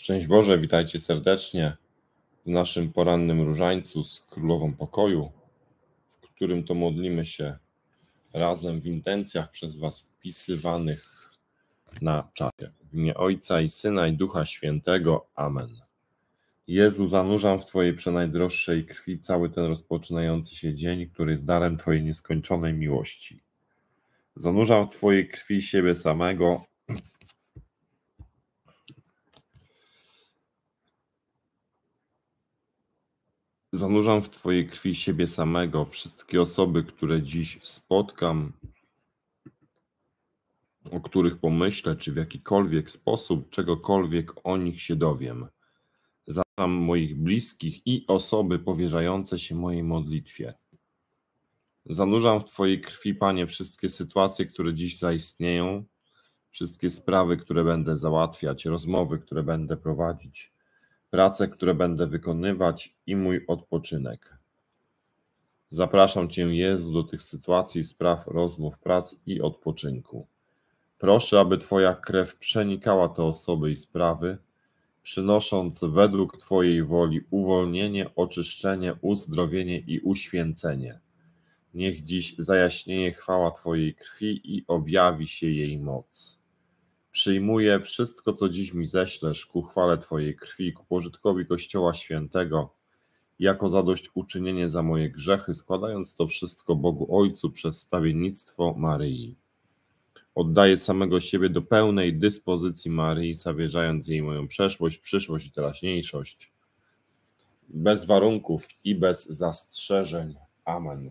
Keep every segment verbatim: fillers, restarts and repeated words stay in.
Szczęść Boże, witajcie serdecznie w naszym porannym różańcu z Królową Pokoju, w którym to modlimy się razem w intencjach przez Was wpisywanych na czacie. W imię Ojca i Syna i Ducha Świętego. Amen. Jezu, zanurzam w Twojej przenajdroższej krwi cały ten rozpoczynający się dzień, który jest darem Twojej nieskończonej miłości. Zanurzam w Twojej krwi siebie samego, Zanurzam w Twojej krwi siebie samego, wszystkie osoby, które dziś spotkam, o których pomyślę, czy w jakikolwiek sposób, czegokolwiek o nich się dowiem. Zanurzam moich bliskich i osoby powierzające się mojej modlitwie. Zanurzam w Twojej krwi, Panie, wszystkie sytuacje, które dziś zaistnieją, wszystkie sprawy, które będę załatwiać, rozmowy, które będę prowadzić, prace, które będę wykonywać i mój odpoczynek. Zapraszam Cię, Jezu, do tych sytuacji, spraw, rozmów, prac i odpoczynku. Proszę, aby Twoja krew przenikała te osoby i sprawy, przynosząc według Twojej woli uwolnienie, oczyszczenie, uzdrowienie i uświęcenie. Niech dziś zajaśnieje chwała Twojej krwi i objawi się jej moc. Przyjmuję wszystko, co dziś mi ześlesz ku chwale Twojej krwi, ku pożytkowi Kościoła Świętego, jako zadośćuczynienie za moje grzechy, składając to wszystko Bogu Ojcu przez wstawiennictwo Maryi. Oddaję samego siebie do pełnej dyspozycji Maryi, zawierzając jej moją przeszłość, przyszłość i teraźniejszość, bez warunków i bez zastrzeżeń. Amen.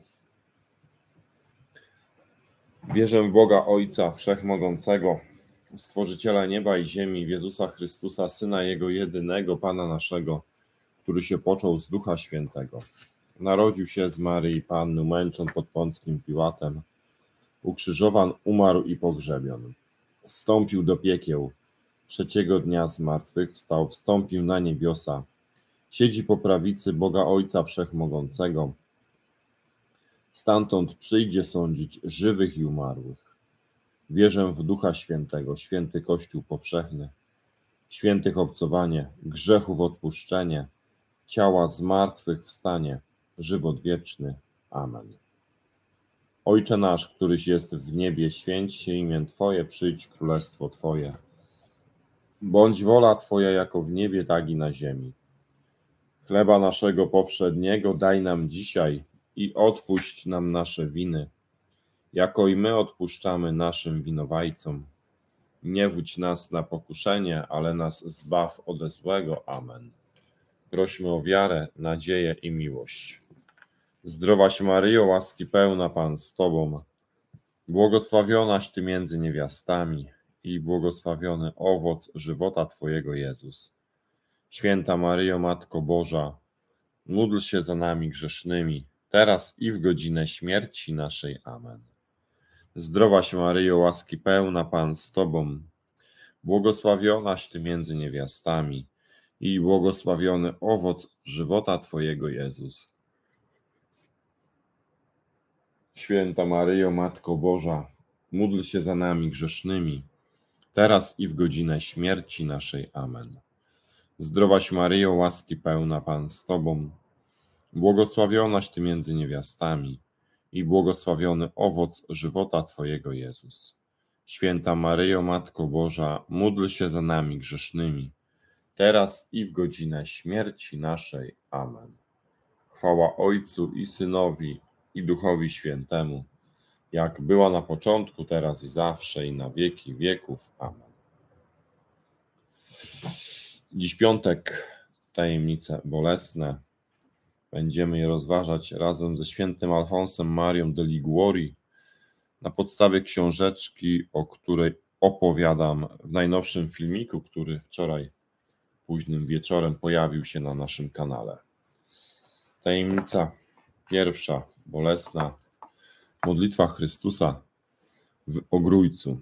Wierzę w Boga Ojca Wszechmogącego, Stworzyciela nieba i ziemi, w Jezusa Chrystusa, Syna Jego jedynego, Pana naszego, który się począł z Ducha Świętego. Narodził się z Maryi Panny, męczon pod Pąckim Piłatem, ukrzyżowan, umarł i pogrzebion. Zstąpił do piekieł, trzeciego dnia zmartwychwstał, wstąpił na niebiosa, siedzi po prawicy Boga Ojca Wszechmogącego. Stamtąd przyjdzie sądzić żywych i umarłych. Wierzę w Ducha Świętego, święty Kościół powszechny, świętych obcowanie, grzechów odpuszczenie, ciała zmartwychwstanie, żywot wieczny. Amen. Ojcze nasz, któryś jest w niebie, święć się imię Twoje, przyjdź królestwo Twoje. Bądź wola Twoja jako w niebie, tak i na ziemi. Chleba naszego powszedniego daj nam dzisiaj i odpuść nam nasze winy, jako i my odpuszczamy naszym winowajcom. Nie wódź nas na pokuszenie, ale nas zbaw ode złego. Amen. Prośmy o wiarę, nadzieję i miłość. Zdrowaś Maryjo, łaski pełna, Pan z Tobą, błogosławionaś Ty między niewiastami i błogosławiony owoc żywota Twojego, Jezus. Święta Maryjo, Matko Boża, módl się za nami grzesznymi, teraz i w godzinę śmierci naszej. Amen. Zdrowaś Maryjo, łaski pełna, Pan z Tobą, błogosławionaś Ty między niewiastami i błogosławiony owoc żywota Twojego, Jezus. Święta Maryjo, Matko Boża, módl się za nami grzesznymi, teraz i w godzinę śmierci naszej. Amen. Zdrowaś Maryjo, łaski pełna, Pan z Tobą, błogosławionaś Ty między niewiastami i błogosławiony owoc żywota Twojego, Jezus. Święta Maryjo, Matko Boża, módl się za nami grzesznymi, teraz i w godzinę śmierci naszej. Amen. Chwała Ojcu i Synowi i Duchowi Świętemu, jak była na początku, teraz i zawsze, i na wieki wieków. Amen. Dziś piątek, tajemnice bolesne. Będziemy je rozważać razem ze świętym Alfonsem Marią de Liguori na podstawie książeczki, o której opowiadam w najnowszym filmiku, który wczoraj późnym wieczorem pojawił się na naszym kanale. Tajemnica pierwsza, bolesna, modlitwa Chrystusa w Ogrójcu.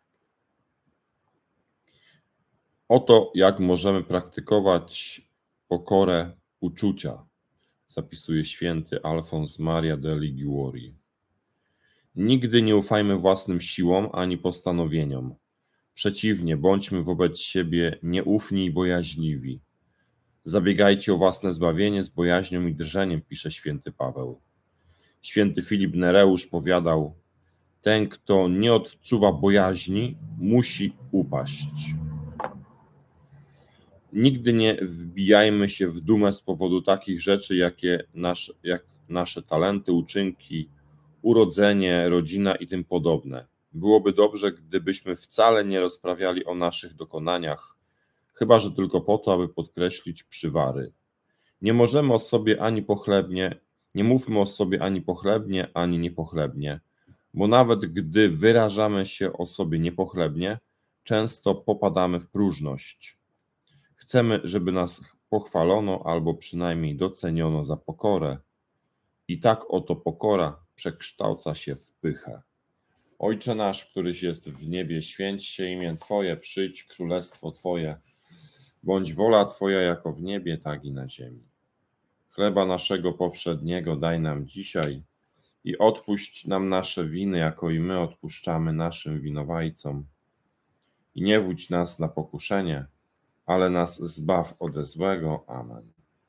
Oto jak możemy praktykować pokorę uczucia, zapisuje święty Alfons Maria de Liguori. Nigdy nie ufajmy własnym siłom ani postanowieniom. Przeciwnie, bądźmy wobec siebie nieufni i bojaźliwi. Zabiegajcie o własne zbawienie z bojaźnią i drżeniem, pisze święty Paweł. Święty Filip Nereusz powiadał: ten, kto nie odczuwa bojaźni, musi upaść. Nigdy nie wbijajmy się w dumę z powodu takich rzeczy, jakie nasz, jak nasze talenty, uczynki, urodzenie, rodzina i tym podobne. Byłoby dobrze, gdybyśmy wcale nie rozprawiali o naszych dokonaniach, chyba że tylko po to, aby podkreślić przywary. Nie możemy o sobie ani pochlebnie, nie mówmy o sobie ani pochlebnie, ani niepochlebnie, bo nawet gdy wyrażamy się o sobie niepochlebnie, często popadamy w próżność. Chcemy, żeby nas pochwalono albo przynajmniej doceniono za pokorę. I tak oto pokora przekształca się w pychę. Ojcze nasz, któryś jest w niebie, święć się imię Twoje, przyjdź królestwo Twoje. Bądź wola Twoja jako w niebie, tak i na ziemi. Chleba naszego powszedniego daj nam dzisiaj i odpuść nam nasze winy, jako i my odpuszczamy naszym winowajcom. I nie wódź nas na pokuszenie, ale nas zbaw ode złego. Amen.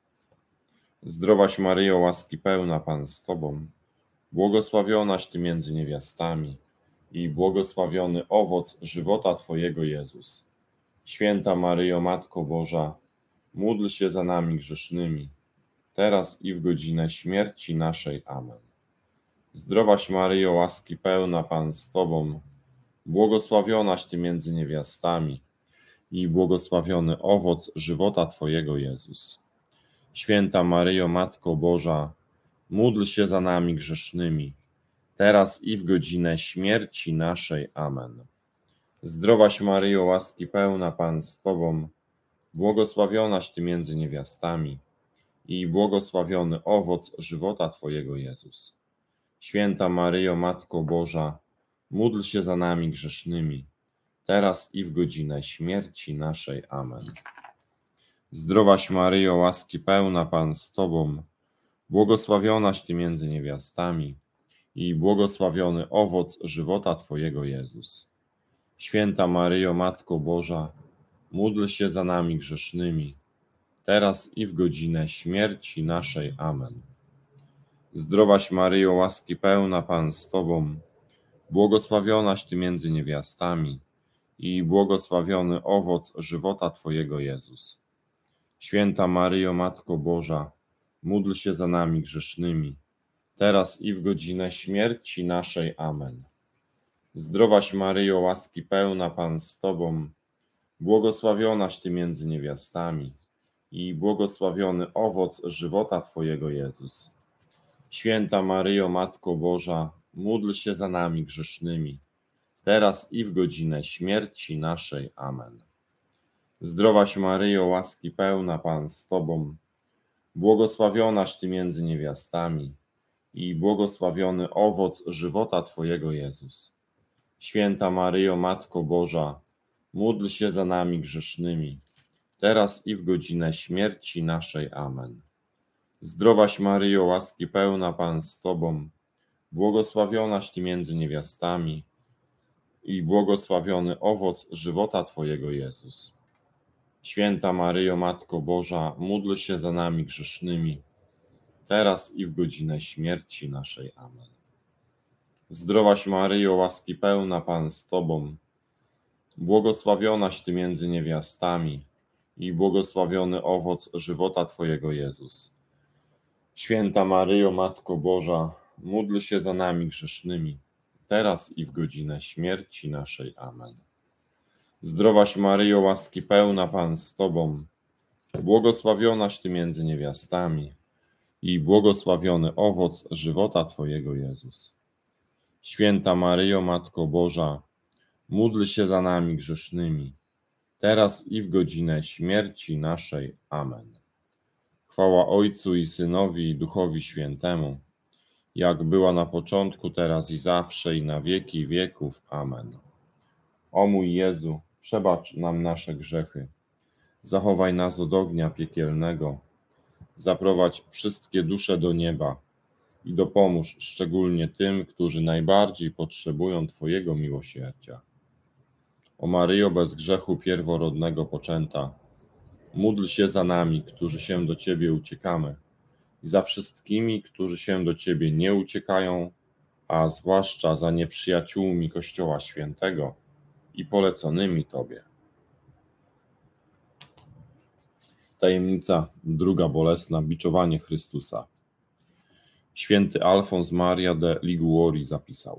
Zdrowaś Maryjo, łaski pełna, Pan z Tobą, błogosławionaś Ty między niewiastami i błogosławiony owoc żywota Twojego, Jezus. Święta Maryjo, Matko Boża, módl się za nami grzesznymi, teraz i w godzinę śmierci naszej. Amen. Zdrowaś Maryjo, łaski pełna, Pan z Tobą, błogosławionaś Ty między niewiastami i błogosławiony owoc żywota Twojego, Jezus. Święta Maryjo, Matko Boża, módl się za nami grzesznymi, teraz i w godzinę śmierci naszej. Amen. Zdrowaś Maryjo, łaski pełna, Pan z Tobą, błogosławionaś Ty między niewiastami i błogosławiony owoc żywota Twojego, Jezus. Święta Maryjo, Matko Boża, módl się za nami grzesznymi, teraz i w godzinę śmierci naszej. Amen. Zdrowaś Maryjo, łaski pełna, Pan z Tobą, błogosławionaś Ty między niewiastami i błogosławiony owoc żywota Twojego, Jezus. Święta Maryjo, Matko Boża, módl się za nami grzesznymi, teraz i w godzinę śmierci naszej. Amen. Zdrowaś Maryjo, łaski pełna, Pan z Tobą, błogosławionaś Ty między niewiastami i błogosławiony owoc żywota Twojego, Jezus. Święta Maryjo, Matko Boża, módl się za nami grzesznymi, teraz i w godzinę śmierci naszej. Amen. Zdrowaś Maryjo, łaski pełna, Pan z Tobą, błogosławionaś Ty między niewiastami i błogosławiony owoc żywota Twojego, Jezus. Święta Maryjo, Matko Boża, módl się za nami grzesznymi, teraz i w godzinę śmierci naszej. Amen. Zdrowaś Maryjo, łaski pełna, Pan z Tobą, błogosławionaś Ty między niewiastami i błogosławiony owoc żywota Twojego, Jezus. Święta Maryjo, Matko Boża, módl się za nami grzesznymi, teraz i w godzinę śmierci naszej. Amen. Zdrowaś Maryjo, łaski pełna, Pan z Tobą, błogosławionaś Ty między niewiastami i błogosławiony owoc żywota Twojego, Jezus. Święta Maryjo, Matko Boża, módl się za nami grzesznymi, teraz i w godzinę śmierci naszej. Amen. Zdrowaś Maryjo, łaski pełna, Pan z Tobą, błogosławionaś Ty między niewiastami i błogosławiony owoc żywota Twojego, Jezus. Święta Maryjo, Matko Boża, módl się za nami grzesznymi, teraz i w godzinę śmierci naszej. Amen. Zdrowaś Maryjo, łaski pełna, Pan z Tobą, błogosławionaś Ty między niewiastami i błogosławiony owoc żywota Twojego, Jezus. Święta Maryjo, Matko Boża, módl się za nami grzesznymi, teraz i w godzinę śmierci naszej. Amen. Chwała Ojcu i Synowi i Duchowi Świętemu, jak była na początku, teraz i zawsze, i na wieki wieków. Amen. O mój Jezu, przebacz nam nasze grzechy, zachowaj nas od ognia piekielnego, zaprowadź wszystkie dusze do nieba i dopomóż szczególnie tym, którzy najbardziej potrzebują Twojego miłosierdzia. O Maryjo, bez grzechu pierworodnego poczęta, módl się za nami, którzy się do Ciebie uciekamy, i za wszystkimi, którzy się do Ciebie nie uciekają, a zwłaszcza za nieprzyjaciółmi Kościoła Świętego i poleconymi Tobie. Tajemnica druga bolesna, biczowanie Chrystusa. Święty Alfons Maria de Liguori zapisał: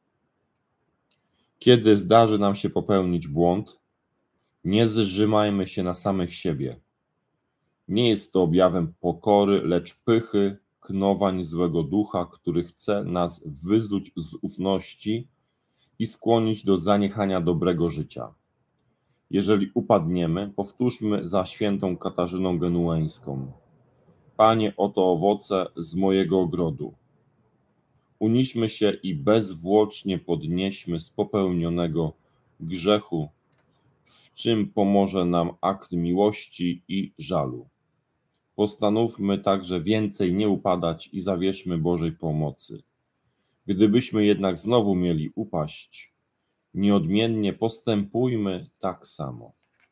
kiedy zdarzy nam się popełnić błąd, nie zżymajmy się na samych siebie. Nie jest to objawem pokory, lecz pychy, knowań złego ducha, który chce nas wyzuć z ufności i skłonić do zaniechania dobrego życia. Jeżeli upadniemy, powtórzmy za świętą Katarzyną Genueńską: Panie, oto owoce z mojego ogrodu. Uniśmy się i bezwłocznie podnieśmy z popełnionego grzechu, w czym pomoże nam akt miłości i żalu. Postanówmy także więcej nie upadać i zawierzmy Bożej pomocy. Gdybyśmy jednak znowu mieli upaść, nieodmiennie postępujmy tak samo.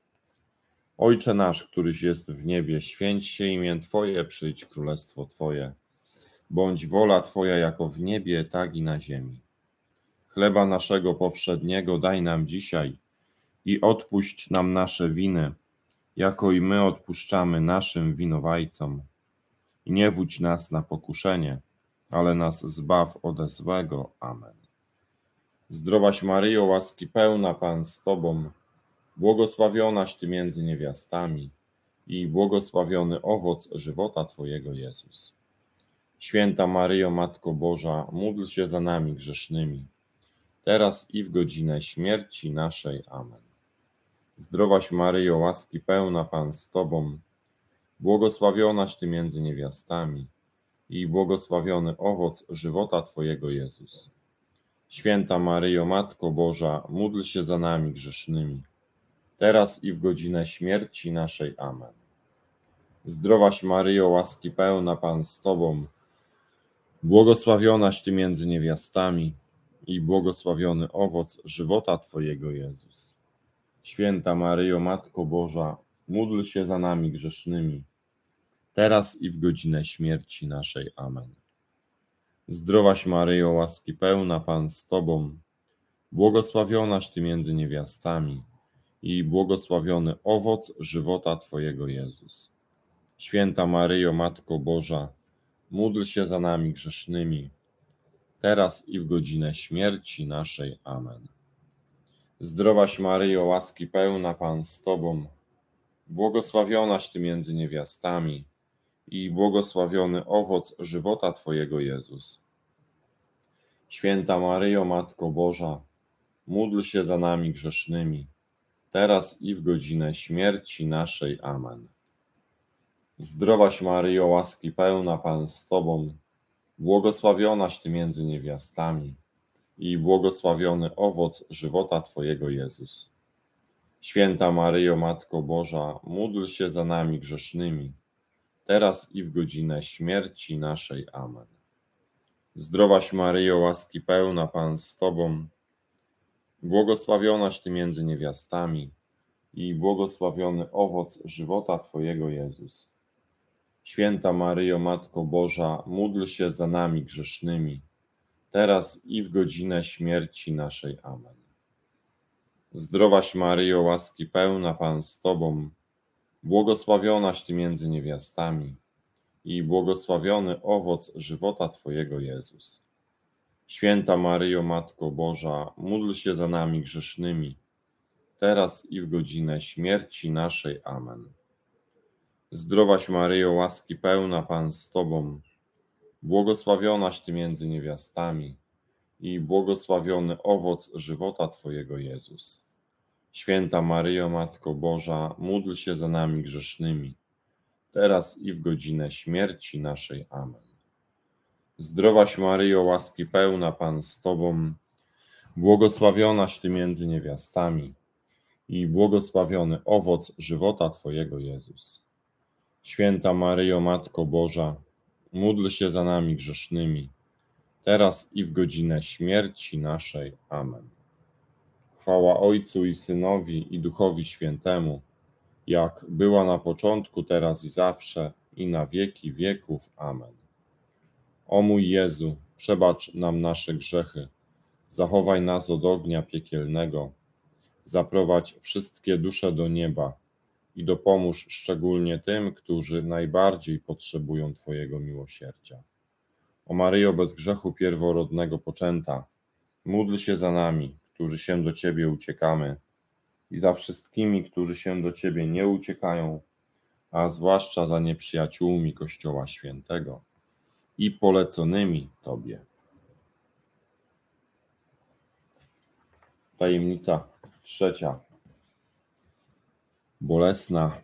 Ojcze nasz, któryś jest w niebie, święć się imię Twoje, przyjdź królestwo Twoje. Bądź wola Twoja jako w niebie, tak i na ziemi. Chleba naszego powszedniego daj nam dzisiaj i odpuść nam nasze winy, jako i my odpuszczamy naszym winowajcom. I nie wódź nas na pokuszenie, ale nas zbaw ode złego. Amen. Zdrowaś Maryjo, łaski pełna, Pan z Tobą, błogosławionaś Ty między niewiastami i błogosławiony owoc żywota Twojego, Jezus. Święta Maryjo, Matko Boża, módl się za nami grzesznymi, teraz i w godzinę śmierci naszej. Amen. Zdrowaś Maryjo, łaski pełna, Pan z Tobą, błogosławionaś Ty między niewiastami i błogosławiony owoc żywota Twojego, Jezus. Święta Maryjo, Matko Boża, módl się za nami grzesznymi, teraz i w godzinę śmierci naszej. Amen. Zdrowaś Maryjo, łaski pełna, Pan z Tobą, błogosławionaś Ty między niewiastami i błogosławiony owoc żywota Twojego, Jezus. Święta Maryjo, Matko Boża, módl się za nami grzesznymi, teraz i w godzinę śmierci naszej. Amen. Zdrowaś Maryjo, łaski pełna, Pan z Tobą, błogosławionaś Ty między niewiastami i błogosławiony owoc żywota Twojego, Jezus. Święta Maryjo, Matko Boża, módl się za nami grzesznymi, teraz i w godzinę śmierci naszej. Amen. Zdrowaś Maryjo, łaski pełna, Pan z Tobą, błogosławionaś Ty między niewiastami i błogosławiony owoc żywota Twojego, Jezus. Święta Maryjo, Matko Boża, módl się za nami grzesznymi, teraz i w godzinę śmierci naszej. Amen. Zdrowaś Maryjo, łaski pełna, Pan z Tobą, błogosławionaś Ty między niewiastami i błogosławiony owoc żywota Twojego, Jezus. Święta Maryjo, Matko Boża, módl się za nami grzesznymi, teraz i w godzinę śmierci naszej. Amen. Zdrowaś Maryjo, łaski pełna, Pan z Tobą, błogosławionaś Ty między niewiastami i błogosławiony owoc żywota Twojego, Jezus. Święta Maryjo, Matko Boża, módl się za nami grzesznymi, teraz i w godzinę śmierci naszej. Amen. Zdrowaś Maryjo, łaski pełna, Pan z Tobą, błogosławionaś Ty między niewiastami i błogosławiony owoc żywota Twojego, Jezus. Święta Maryjo, Matko Boża, módl się za nami grzesznymi, teraz i w godzinę śmierci naszej. Amen. Zdrowaś Maryjo, łaski pełna, Pan z Tobą, błogosławionaś Ty między niewiastami i błogosławiony owoc żywota Twojego, Jezus. Święta Maryjo, Matko Boża, módl się za nami grzesznymi, teraz i w godzinę śmierci naszej. Amen. Zdrowaś Maryjo, łaski pełna, Pan z Tobą, błogosławionaś Ty między niewiastami i błogosławiony owoc żywota Twojego, Jezus. Święta Maryjo, Matko Boża, módl się za nami grzesznymi, teraz i w godzinę śmierci naszej. Amen. Chwała Ojcu i Synowi i Duchowi Świętemu, jak była na początku, teraz i zawsze, i na wieki wieków. Amen. O mój Jezu, przebacz nam nasze grzechy, zachowaj nas od ognia piekielnego, zaprowadź wszystkie dusze do nieba i dopomóż szczególnie tym, którzy najbardziej potrzebują Twojego miłosierdzia. O Maryjo bez grzechu pierworodnego poczęta, módl się za nami, którzy się do Ciebie uciekamy, i za wszystkimi, którzy się do Ciebie nie uciekają, a zwłaszcza za nieprzyjaciółmi Kościoła Świętego i poleconymi Tobie. Tajemnica trzecia. Bolesna.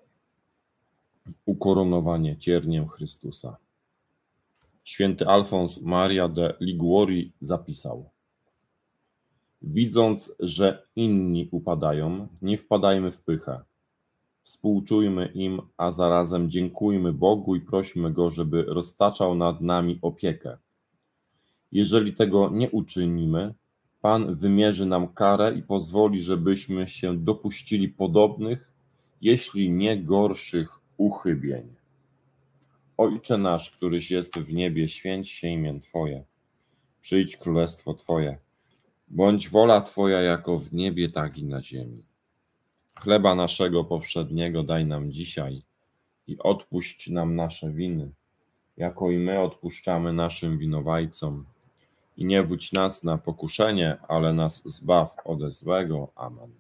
Ukoronowanie cierniem Chrystusa. Święty Alfons Maria de Liguori zapisał: widząc, że inni upadają, nie wpadajmy w pychę. Współczujmy im, a zarazem dziękujmy Bogu i prośmy Go, żeby roztaczał nad nami opiekę. Jeżeli tego nie uczynimy, Pan wymierzy nam karę i pozwoli, żebyśmy się dopuścili podobnych, jeśli nie gorszych uchybień. Ojcze nasz, któryś jest w niebie, święć się imię Twoje. Przyjdź królestwo Twoje. Bądź wola Twoja jako w niebie, tak i na ziemi. Chleba naszego powszedniego daj nam dzisiaj i odpuść nam nasze winy, jako i my odpuszczamy naszym winowajcom. I nie wódź nas na pokuszenie, ale nas zbaw ode złego. Amen.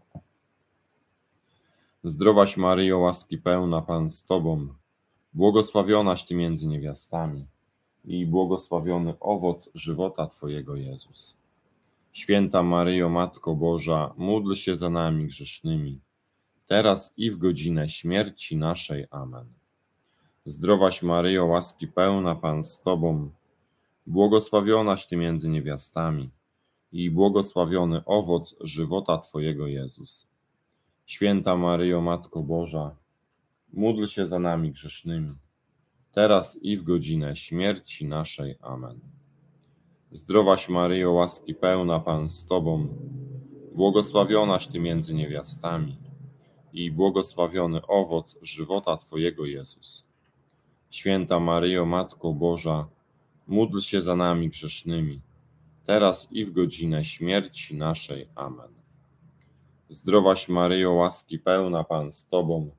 Zdrowaś Maryjo, łaski pełna, Pan z Tobą, błogosławionaś Ty między niewiastami i błogosławiony owoc żywota Twojego, Jezus. Święta Maryjo, Matko Boża, módl się za nami grzesznymi, teraz i w godzinę śmierci naszej. Amen. Zdrowaś Maryjo, łaski pełna, Pan z Tobą, błogosławionaś Ty między niewiastami i błogosławiony owoc żywota Twojego, Jezus. Święta Maryjo, Matko Boża, módl się za nami grzesznymi, teraz i w godzinę śmierci naszej. Amen. Zdrowaś Maryjo, łaski pełna, Pan z Tobą, błogosławionaś Ty między niewiastami i błogosławiony owoc żywota Twojego, Jezus. Święta Maryjo, Matko Boża, módl się za nami grzesznymi, teraz i w godzinę śmierci naszej. Amen. Zdrowaś Maryjo, łaski pełna, Pan z Tobą,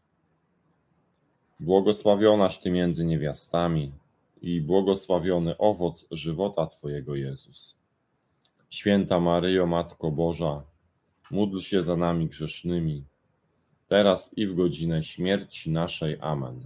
błogosławionaś Ty między niewiastami i błogosławiony owoc żywota Twojego, Jezus. Święta Maryjo, Matko Boża, módl się za nami grzesznymi, teraz i w godzinę śmierci naszej. Amen.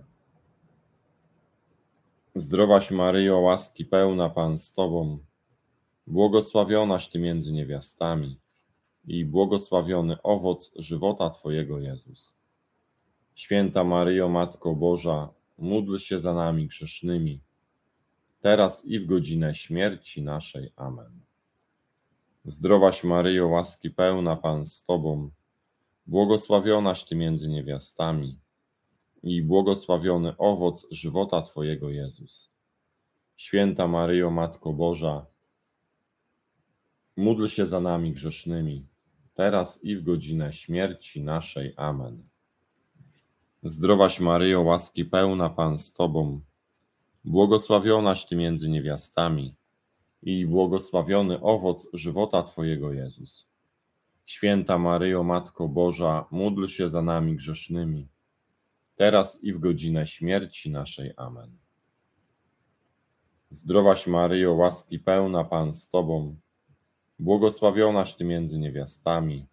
Zdrowaś Maryjo, łaski pełna, Pan z Tobą, błogosławionaś Ty między niewiastami i błogosławiony owoc żywota Twojego, Jezus. Święta Maryjo, Matko Boża, módl się za nami grzesznymi, teraz i w godzinę śmierci naszej. Amen. Zdrowaś Maryjo, łaski pełna, Pan z Tobą, błogosławionaś Ty między niewiastami i błogosławiony owoc żywota Twojego, Jezus. Święta Maryjo, Matko Boża, módl się za nami grzesznymi, teraz i w godzinę śmierci naszej. Amen. Zdrowaś Maryjo, łaski pełna, Pan z Tobą, błogosławionaś Ty między niewiastami i błogosławiony owoc żywota Twojego, Jezus. Święta Maryjo, Matko Boża, módl się za nami grzesznymi, teraz i w godzinę śmierci naszej. Amen. Zdrowaś Maryjo, łaski pełna, Pan z Tobą, błogosławionaś Ty między niewiastami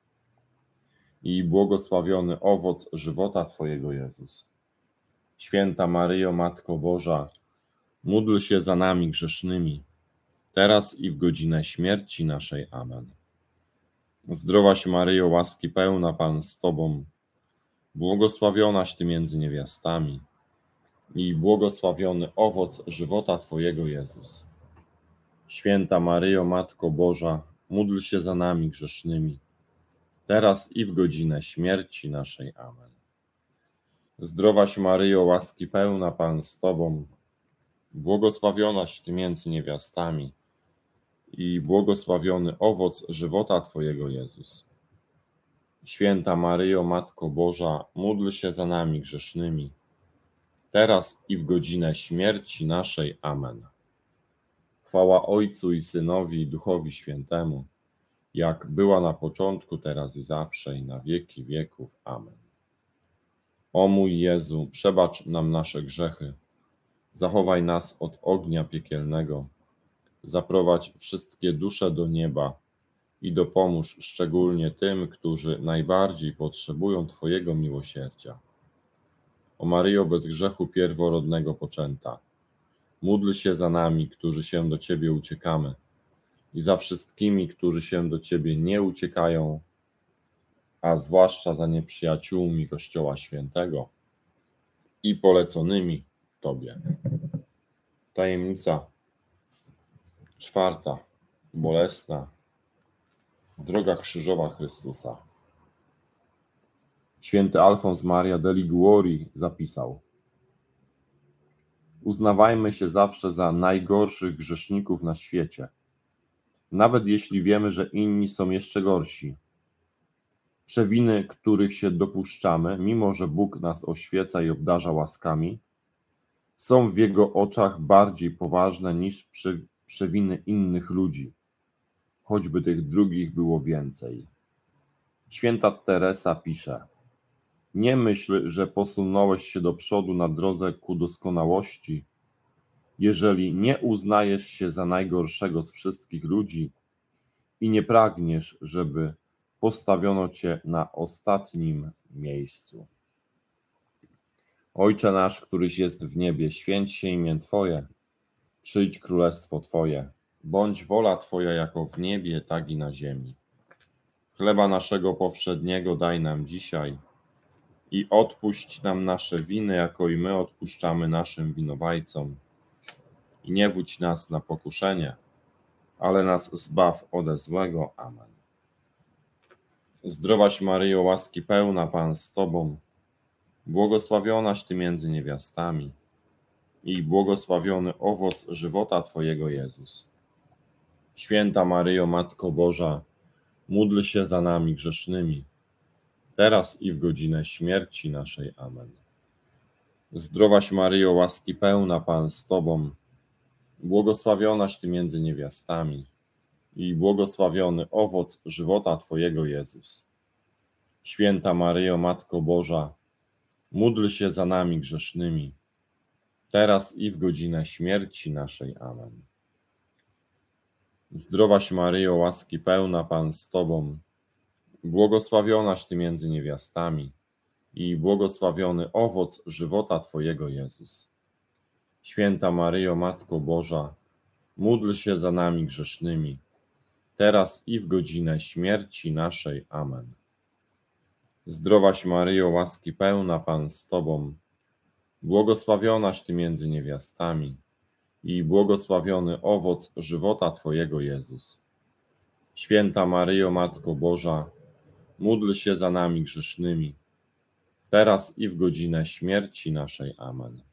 i błogosławiony owoc żywota Twojego, Jezus. Święta Maryjo, Matko Boża, módl się za nami grzesznymi, teraz i w godzinę śmierci naszej. Amen. Zdrowaś Maryjo, łaski pełna, Pan z Tobą, błogosławionaś Ty między niewiastami i błogosławiony owoc żywota Twojego, Jezus. Święta Maryjo, Matko Boża, módl się za nami grzesznymi, teraz i w godzinę śmierci naszej. Amen. Zdrowaś Maryjo, łaski pełna, Pan z Tobą, błogosławionaś Ty między niewiastami i błogosławiony owoc żywota Twojego, Jezus. Święta Maryjo, Matko Boża, módl się za nami grzesznymi, teraz i w godzinę śmierci naszej. Amen. Chwała Ojcu i Synowi, i Duchowi Świętemu, jak była na początku, teraz i zawsze, i na wieki wieków. Amen. O mój Jezu, przebacz nam nasze grzechy, zachowaj nas od ognia piekielnego, zaprowadź wszystkie dusze do nieba i dopomóż szczególnie tym, którzy najbardziej potrzebują Twojego miłosierdzia. O Maryjo, bez grzechu pierworodnego poczęta, módl się za nami, którzy się do Ciebie uciekamy, i za wszystkimi, którzy się do Ciebie nie uciekają, a zwłaszcza za nieprzyjaciółmi Kościoła Świętego i poleconymi Tobie. Tajemnica czwarta, bolesna, droga krzyżowa Chrystusa. Święty Alfons Maria de Liguori zapisał: uznawajmy się zawsze za najgorszych grzeszników na świecie, nawet jeśli wiemy, że inni są jeszcze gorsi. Przewiny, których się dopuszczamy, mimo że Bóg nas oświeca i obdarza łaskami, są w Jego oczach bardziej poważne niż przewiny innych ludzi, choćby tych drugich było więcej. Święta Teresa pisze: nie myśl, że posunąłeś się do przodu na drodze ku doskonałości, jeżeli nie uznajesz się za najgorszego z wszystkich ludzi i nie pragniesz, żeby postawiono Cię na ostatnim miejscu. Ojcze nasz, któryś jest w niebie, święć się imię Twoje, przyjdź królestwo Twoje, bądź wola Twoja jako w niebie, tak i na ziemi. Chleba naszego powszedniego daj nam dzisiaj i odpuść nam nasze winy, jako i my odpuszczamy naszym winowajcom. I nie wódź nas na pokuszenie, ale nas zbaw ode złego. Amen. Zdrowaś Maryjo, łaski pełna, Pan z Tobą, błogosławionaś Ty między niewiastami i błogosławiony owoc żywota Twojego, Jezus. Święta Maryjo, Matko Boża, módl się za nami grzesznymi, teraz i w godzinę śmierci naszej. Amen. Zdrowaś Maryjo, łaski pełna, Pan z Tobą, błogosławionaś Ty między niewiastami i błogosławiony owoc żywota Twojego, Jezus. Święta Maryjo, Matko Boża, módl się za nami grzesznymi, teraz i w godzinę śmierci naszej. Amen. Zdrowaś Maryjo, łaski pełna, Pan z Tobą, błogosławionaś Ty między niewiastami i błogosławiony owoc żywota Twojego, Jezus. Święta Maryjo, Matko Boża, módl się za nami grzesznymi, teraz i w godzinę śmierci naszej. Amen. Zdrowaś Maryjo, łaski pełna, Pan z Tobą, błogosławionaś Ty między niewiastami i błogosławiony owoc żywota Twojego, Jezus. Święta Maryjo, Matko Boża, módl się za nami grzesznymi, teraz i w godzinę śmierci naszej. Amen.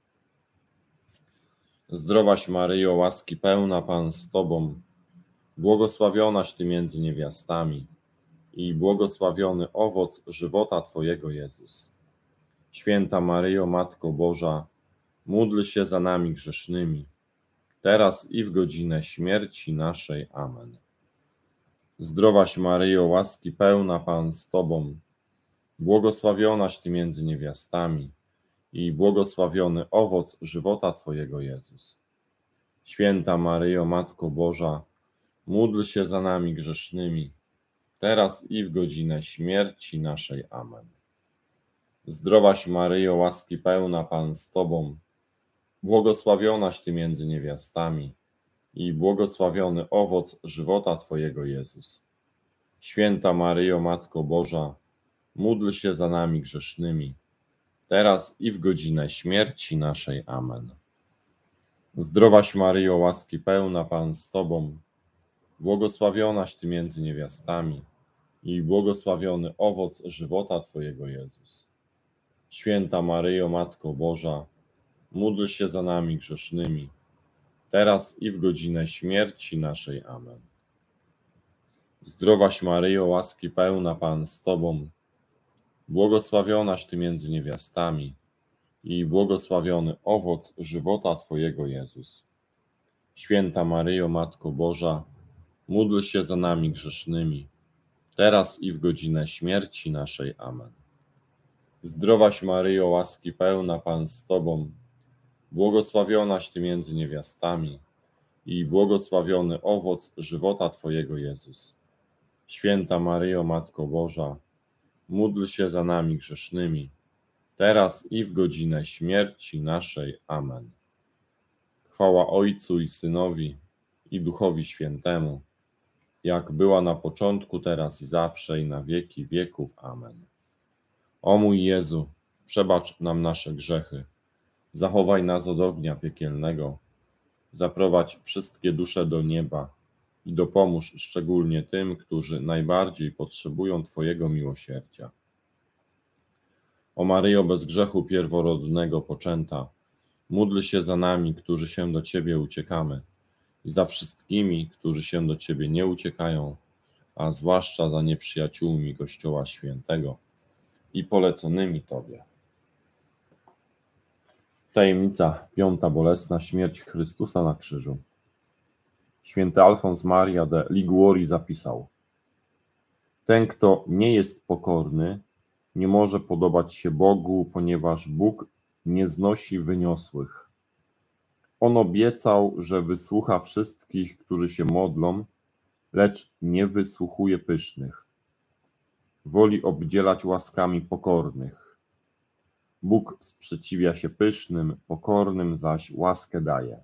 Zdrowaś Maryjo, łaski pełna, Pan z Tobą, błogosławionaś Ty między niewiastami i błogosławiony owoc żywota Twojego, Jezus. Święta Maryjo, Matko Boża, módl się za nami grzesznymi, teraz i w godzinę śmierci naszej. Amen. Zdrowaś Maryjo, łaski pełna, Pan z Tobą, błogosławionaś Ty między niewiastami i błogosławiony owoc żywota Twojego, Jezus. Święta Maryjo, Matko Boża, módl się za nami grzesznymi, teraz i w godzinę śmierci naszej. Amen. Zdrowaś Maryjo, łaski pełna, Pan z Tobą, błogosławionaś Ty między niewiastami i błogosławiony owoc żywota Twojego, Jezus. Święta Maryjo, Matko Boża, módl się za nami grzesznymi, teraz i w godzinę śmierci naszej. Amen. Zdrowaś Maryjo, łaski pełna, Pan z Tobą, błogosławionaś Ty między niewiastami i błogosławiony owoc żywota Twojego, Jezus. Święta Maryjo, Matko Boża, módl się za nami grzesznymi, teraz i w godzinę śmierci naszej. Amen. Zdrowaś Maryjo, łaski pełna, Pan z Tobą, błogosławionaś Ty między niewiastami i błogosławiony owoc żywota Twojego, Jezus. Święta Maryjo, Matko Boża, módl się za nami grzesznymi, teraz i w godzinę śmierci naszej. Amen. Zdrowaś Maryjo, łaski pełna, Pan z Tobą, błogosławionaś Ty między niewiastami i błogosławiony owoc żywota Twojego, Jezus. Święta Maryjo, Matko Boża, módl się za nami grzesznymi, teraz i w godzinę śmierci naszej. Amen. Chwała Ojcu i Synowi, i Duchowi Świętemu, jak była na początku, teraz i zawsze, i na wieki wieków. Amen. O mój Jezu, przebacz nam nasze grzechy, zachowaj nas od ognia piekielnego, zaprowadź wszystkie dusze do nieba i dopomóż szczególnie tym, którzy najbardziej potrzebują Twojego miłosierdzia. O Maryjo, bez grzechu pierworodnego poczęta, módl się za nami, którzy się do Ciebie uciekamy, i za wszystkimi, którzy się do Ciebie nie uciekają, a zwłaszcza za nieprzyjaciółmi Kościoła Świętego i poleconymi Tobie. Tajemnica piąta bolesna, śmierć Chrystusa na krzyżu. Święty Alfons Maria de Liguori zapisał: ten, kto nie jest pokorny, nie może podobać się Bogu, ponieważ Bóg nie znosi wyniosłych. On obiecał, że wysłucha wszystkich, którzy się modlą, lecz nie wysłuchuje pysznych. Woli obdzielać łaskami pokornych. Bóg sprzeciwia się pysznym, pokornym zaś łaskę daje.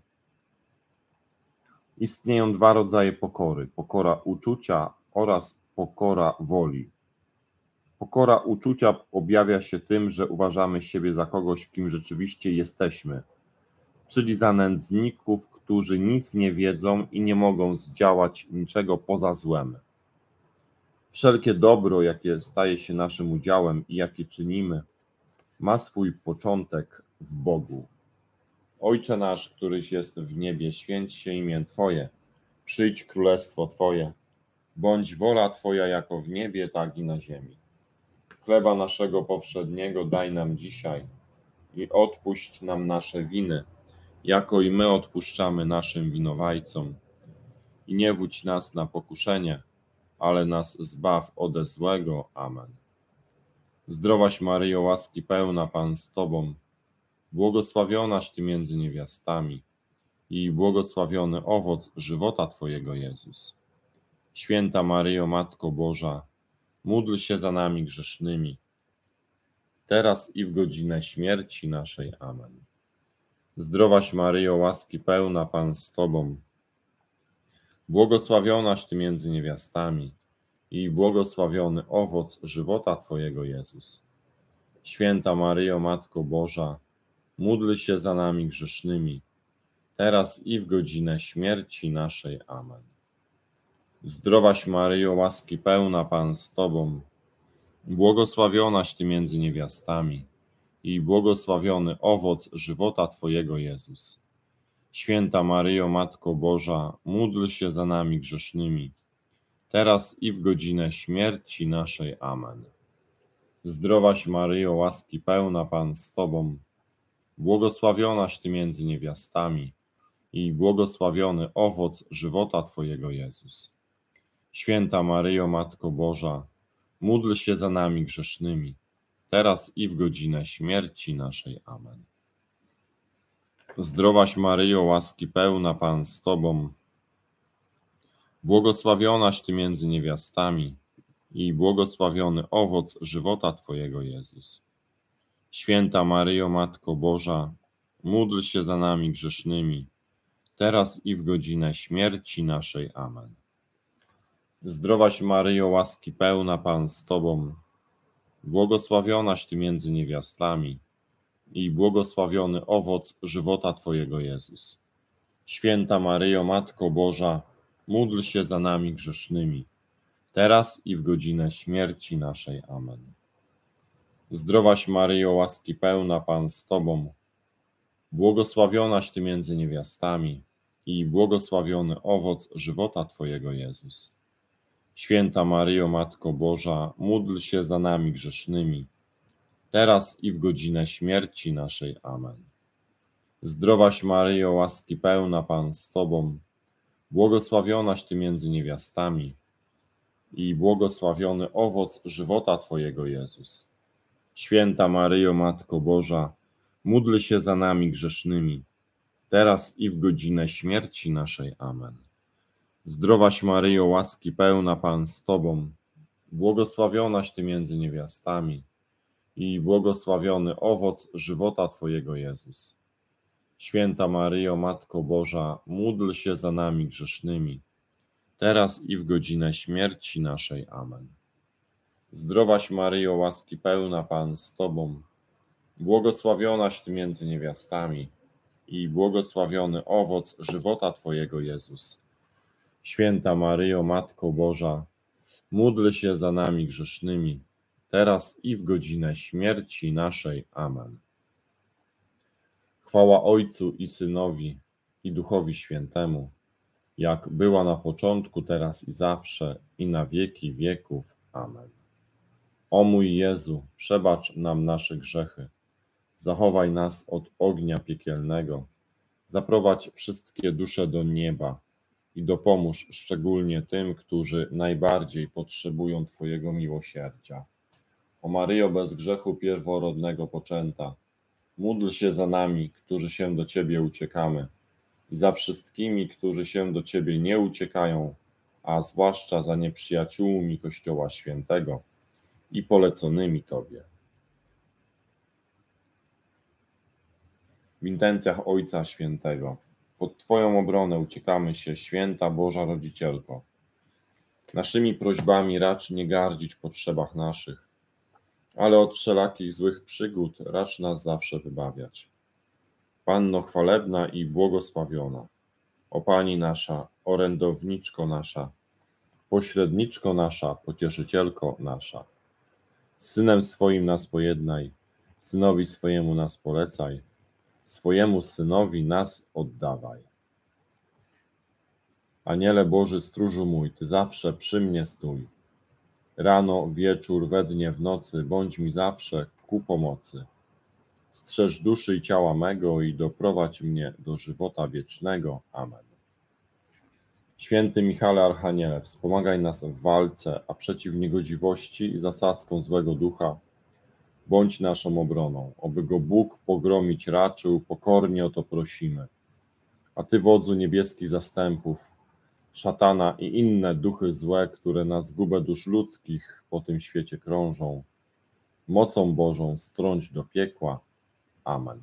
Istnieją dwa rodzaje pokory: pokora uczucia oraz pokora woli. Pokora uczucia objawia się tym, że uważamy siebie za kogoś, kim rzeczywiście jesteśmy, czyli za nędzników, którzy nic nie wiedzą i nie mogą zdziałać niczego poza złem. Wszelkie dobro, jakie staje się naszym udziałem i jakie czynimy, ma swój początek w Bogu. Ojcze nasz, któryś jest w niebie, święć się imię Twoje, przyjdź królestwo Twoje, bądź wola Twoja jako w niebie, tak i na ziemi. Chleba naszego powszedniego daj nam dzisiaj i odpuść nam nasze winy, jako i my odpuszczamy naszym winowajcom. I nie wódź nas na pokuszenie, ale nas zbaw ode złego. Amen. Zdrowaś Maryjo, łaski pełna, Pan z Tobą, błogosławionaś Ty między niewiastami i błogosławiony owoc żywota Twojego, Jezus. Święta Maryjo, Matko Boża, módl się za nami grzesznymi, teraz i w godzinę śmierci naszej. Amen. Zdrowaś Maryjo, łaski pełna, Pan z Tobą, błogosławionaś Ty między niewiastami i błogosławiony owoc żywota Twojego, Jezus. Święta Maryjo, Matko Boża, módl się za nami grzesznymi, teraz i w godzinę śmierci naszej. Amen. Zdrowaś Maryjo, łaski pełna, Pan z Tobą, błogosławionaś Ty między niewiastami i błogosławiony owoc żywota Twojego, Jezus. Święta Maryjo, Matko Boża, módl się za nami grzesznymi, teraz i w godzinę śmierci naszej. Amen. Zdrowaś Maryjo, łaski pełna, Pan z Tobą, błogosławionaś Ty między niewiastami i błogosławiony owoc żywota Twojego, Jezus. Święta Maryjo, Matko Boża, módl się za nami grzesznymi, teraz i w godzinę śmierci naszej. Amen. Zdrowaś Maryjo, łaski pełna, Pan z Tobą, błogosławionaś Ty między niewiastami i błogosławiony owoc żywota Twojego, Jezus. Święta Maryjo, Matko Boża, módl się za nami grzesznymi, teraz i w godzinę śmierci naszej. Amen. Zdrowaś Maryjo, łaski pełna, Pan z Tobą, błogosławionaś Ty między niewiastami i błogosławiony owoc żywota Twojego, Jezus. Święta Maryjo, Matko Boża, módl się za nami grzesznymi, teraz i w godzinę śmierci naszej. Amen. Zdrowaś Maryjo, łaski pełna, Pan z Tobą, błogosławionaś Ty między niewiastami i błogosławiony owoc żywota Twojego, Jezus. Święta Maryjo, Matko Boża, módl się za nami grzesznymi, teraz i w godzinę śmierci naszej. Amen. Zdrowaś Maryjo, łaski pełna, Pan z Tobą, błogosławionaś Ty między niewiastami i błogosławiony owoc żywota Twojego, Jezus. Święta Maryjo, Matko Boża, módl się za nami grzesznymi, teraz i w godzinę śmierci naszej. Amen. Zdrowaś Maryjo, łaski pełna, Pan z Tobą, błogosławionaś Ty między niewiastami i błogosławiony owoc żywota Twojego, Jezus. Święta Maryjo, Matko Boża, módl się za nami grzesznymi, teraz i w godzinę śmierci naszej. Amen. Zdrowaś Maryjo, łaski pełna, Pan z Tobą, błogosławionaś Ty między niewiastami i błogosławiony owoc żywota Twojego, Jezus. Święta Maryjo, Matko Boża, módl się za nami grzesznymi, teraz i w godzinę śmierci naszej. Amen. Chwała Ojcu i Synowi, i Duchowi Świętemu, jak była na początku, teraz i zawsze, i na wieki wieków. Amen. O mój Jezu, przebacz nam nasze grzechy, zachowaj nas od ognia piekielnego, zaprowadź wszystkie dusze do nieba i dopomóż szczególnie tym, którzy najbardziej potrzebują Twojego miłosierdzia. O Maryjo, bez grzechu pierworodnego poczęta, módl się za nami, którzy się do Ciebie uciekamy, i za wszystkimi, którzy się do Ciebie nie uciekają, a zwłaszcza za nieprzyjaciółmi Kościoła Świętego i poleconymi Tobie. W intencjach Ojca Świętego, pod Twoją obronę uciekamy się, Święta Boża Rodzicielko. Naszymi prośbami racz nie gardzić w potrzebach naszych, ale od wszelakich złych przygód racz nas zawsze wybawiać. Panno chwalebna i błogosławiona, o Pani nasza, orędowniczko nasza, pośredniczko nasza, pocieszycielko nasza, z Synem swoim nas pojednaj, Synowi swojemu nas polecaj, swojemu Synowi nas oddawaj. Aniele Boży, stróżu mój, Ty zawsze przy mnie stój. Rano, wieczór, we dnie, w nocy, bądź mi zawsze ku pomocy. Strzeż duszy i ciała mego i doprowadź mnie do żywota wiecznego. Amen. Święty Michale Archaniele, wspomagaj nas w walce, a przeciw niegodziwości i zasadzkom złego ducha bądź naszą obroną. Oby go Bóg pogromić raczył, pokornie o to prosimy. A Ty, wodzu niebieskich zastępów, szatana i inne duchy złe, które na zgubę dusz ludzkich po tym świecie krążą, mocą Bożą strąć do piekła. Amen.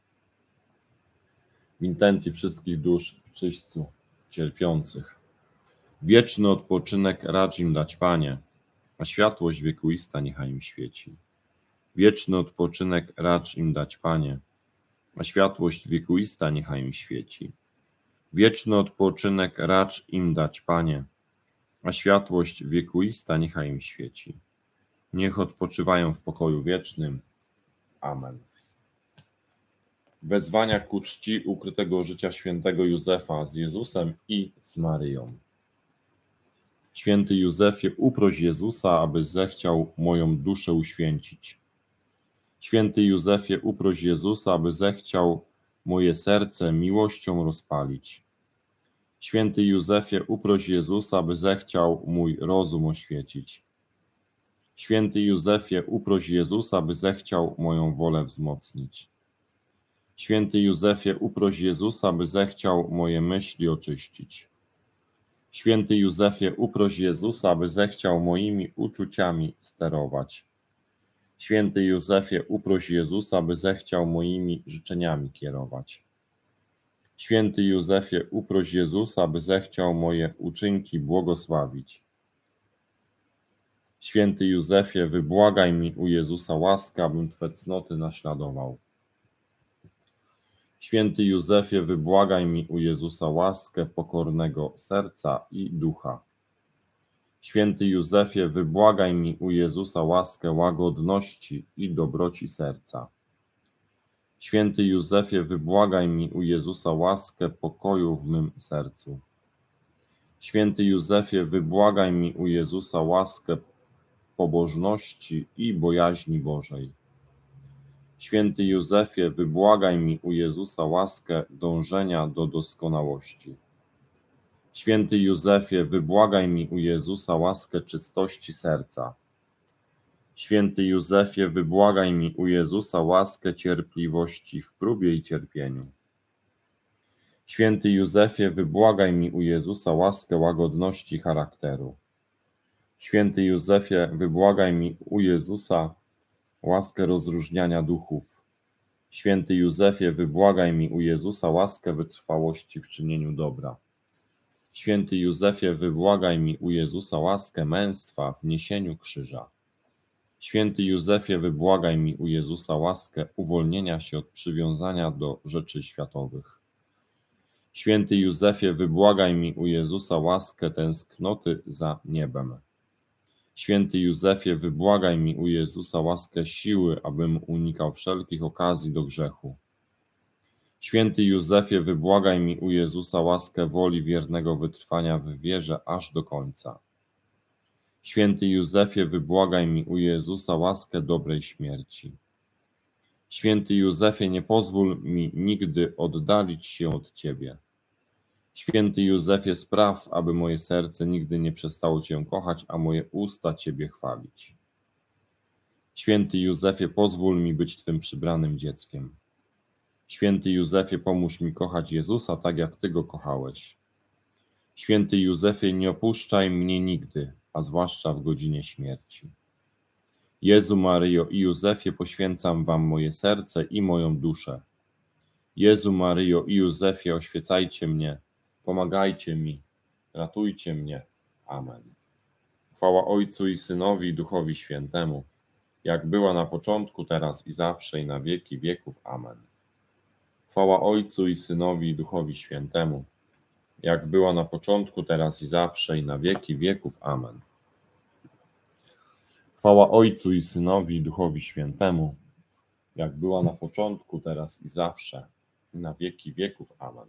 W intencji wszystkich dusz w czyśćcu cierpiących, wieczny odpoczynek racz im dać, Panie, a światłość wiekuista niechaj im świeci. Wieczny odpoczynek racz im dać, Panie, a światłość wiekuista niechaj im świeci. Wieczny odpoczynek racz im dać, Panie, a światłość wiekuista niechaj im świeci. Niech odpoczywają w pokoju wiecznym. Amen. Wezwania ku czci ukrytego życia świętego Józefa z Jezusem i z Maryją. Święty Józefie, uproś Jezusa, aby zechciał moją duszę uświęcić. Święty Józefie, uproś Jezusa, aby zechciał moje serce miłością rozpalić. Święty Józefie, uproś Jezusa, aby zechciał mój rozum oświecić. Święty Józefie, uproś Jezusa, aby zechciał moją wolę wzmocnić. Święty Józefie, uproś Jezusa, by zechciał moje myśli oczyścić. Święty Józefie, uproś Jezusa, aby zechciał moimi uczuciami sterować. Święty Józefie, uproś Jezusa, by zechciał moimi życzeniami kierować. Święty Józefie, uproś Jezusa, by zechciał moje uczynki błogosławić. Święty Józefie, wybłagaj mi u Jezusa łaskę, abym Twe cnoty naśladował. Święty Józefie, wybłagaj mi u Jezusa łaskę pokornego serca i ducha. Święty Józefie, wybłagaj mi u Jezusa łaskę łagodności i dobroci serca. Święty Józefie, wybłagaj mi u Jezusa łaskę pokoju w mym sercu. Święty Józefie, wybłagaj mi u Jezusa łaskę pobożności i bojaźni Bożej. Święty Józefie, wybłagaj mi u Jezusa łaskę dążenia do doskonałości. Święty Józefie, wybłagaj mi u Jezusa łaskę czystości serca. Święty Józefie, wybłagaj mi u Jezusa łaskę cierpliwości w próbie i cierpieniu. Święty Józefie, wybłagaj mi u Jezusa łaskę łagodności charakteru. Święty Józefie, wybłagaj mi u Jezusa łaskę rozróżniania duchów. Święty Józefie, wybłagaj mi u Jezusa łaskę wytrwałości w czynieniu dobra. Święty Józefie, wybłagaj mi u Jezusa łaskę męstwa w niesieniu krzyża. Święty Józefie, wybłagaj mi u Jezusa łaskę uwolnienia się od przywiązania do rzeczy światowych. Święty Józefie, wybłagaj mi u Jezusa łaskę tęsknoty za niebem. Święty Józefie, wybłagaj mi u Jezusa łaskę siły, abym unikał wszelkich okazji do grzechu. Święty Józefie, wybłagaj mi u Jezusa łaskę woli wiernego wytrwania w wierze aż do końca. Święty Józefie, wybłagaj mi u Jezusa łaskę dobrej śmierci. Święty Józefie, nie pozwól mi nigdy oddalić się od Ciebie. Święty Józefie, spraw, aby moje serce nigdy nie przestało Cię kochać, a moje usta Ciebie chwalić. Święty Józefie, pozwól mi być Twym przybranym dzieckiem. Święty Józefie, pomóż mi kochać Jezusa tak, jak Ty Go kochałeś. Święty Józefie, nie opuszczaj mnie nigdy, a zwłaszcza w godzinie śmierci. Jezu, Maryjo i Józefie, poświęcam Wam moje serce i moją duszę. Jezu, Maryjo i Józefie, oświecajcie mnie, pomagajcie mi, ratujcie mnie. Amen. Chwała Ojcu i Synowi i Duchowi Świętemu, jak była na początku, teraz i zawsze, i na wieki wieków. Amen. Chwała Ojcu i Synowi i Duchowi Świętemu, jak była na początku, teraz i zawsze, i na wieki wieków. Amen. Chwała Ojcu i Synowi i Duchowi Świętemu, jak była na początku, teraz i zawsze, i na wieki wieków. Amen.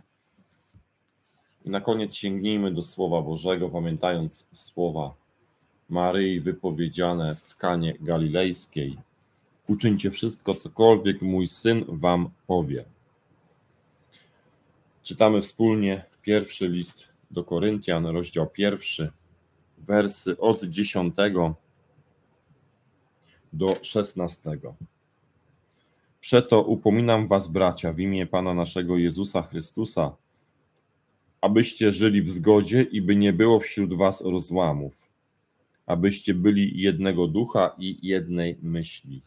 I na koniec sięgnijmy do Słowa Bożego, pamiętając słowa Maryi wypowiedziane w Kanie Galilejskiej. Uczyńcie wszystko, cokolwiek mój Syn wam powie. Czytamy wspólnie pierwszy list do Koryntian, rozdział pierwszy, wersy od dziesiątego do szesnastego. Przeto upominam was, bracia, w imię Pana naszego Jezusa Chrystusa, abyście żyli w zgodzie i by nie było wśród was rozłamów, abyście byli jednego ducha i jednej myśli.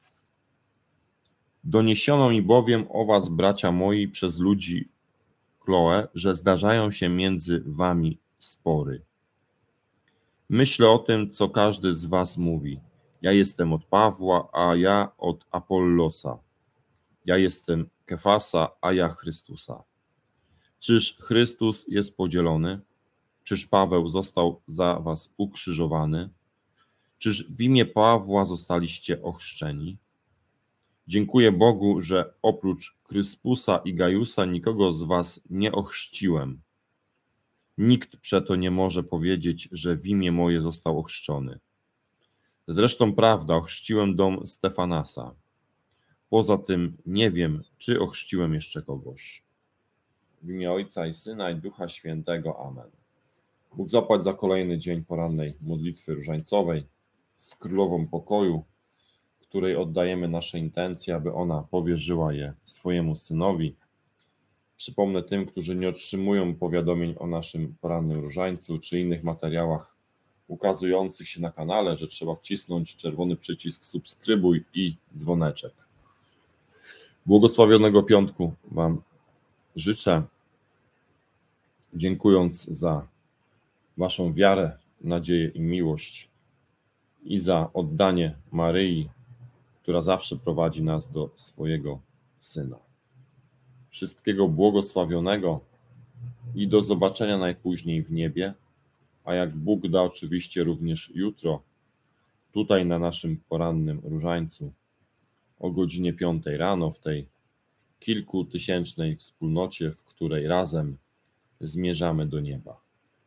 Doniesiono mi bowiem o was, bracia moi, przez ludzi Chloe, że zdarzają się między wami spory. Myślę o tym, co każdy z was mówi. Ja jestem od Pawła, a ja od Apollosa. Ja jestem Kefasa, a ja Chrystusa. Czyż Chrystus jest podzielony? Czyż Paweł został za was ukrzyżowany? Czyż w imię Pawła zostaliście ochrzczeni? Dziękuję Bogu, że oprócz Kryspusa i Gajusa nikogo z was nie ochrzciłem. Nikt przeto nie może powiedzieć, że w imię moje został ochrzczony. Zresztą prawda, ochrzciłem dom Stefanasa. Poza tym nie wiem, czy ochrzciłem jeszcze kogoś. W imię Ojca i Syna i Ducha Świętego. Amen. Bóg zapłać za kolejny dzień porannej modlitwy różańcowej z Królową Pokoju, której oddajemy nasze intencje, aby ona powierzyła je swojemu Synowi. Przypomnę tym, którzy nie otrzymują powiadomień o naszym porannym różańcu czy innych materiałach ukazujących się na kanale, że trzeba wcisnąć czerwony przycisk subskrybuj i dzwoneczek. Błogosławionego piątku wam życzę, dziękując za waszą wiarę, nadzieję i miłość i za oddanie Maryi, która zawsze prowadzi nas do swojego Syna. Wszystkiego błogosławionego i do zobaczenia najpóźniej w niebie, a jak Bóg da, oczywiście również jutro, tutaj na naszym porannym różańcu o godzinie piątej rano, w tej kilkutysięcznej wspólnocie, w której razem zmierzamy do nieba.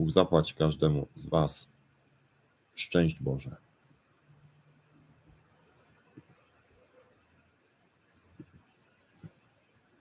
Bóg zapłać każdemu z Was. Szczęść Boże.